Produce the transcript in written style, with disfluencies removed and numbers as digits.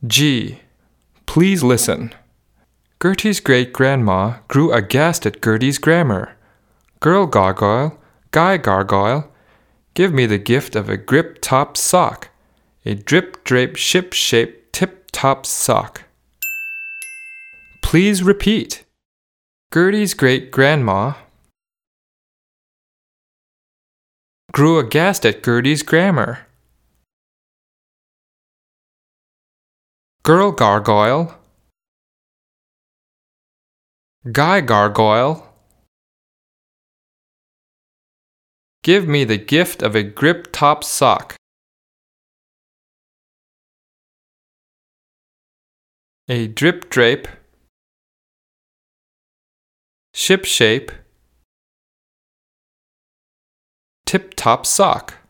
G. Please listen. Gertie's great-grandma grew aghast at Gertie's grammar. Girl gargoyle, guy gargoyle, give me the gift of a grip-top sock, a drip-drape ship-shape tip-top sock. Please repeat. Gertie's great-grandma grew aghast at Gertie's grammar. Girl gargoyle, guy gargoyle, give me the gift of a grip-top sock, a drip-drape, ship-shape, tip-top sock.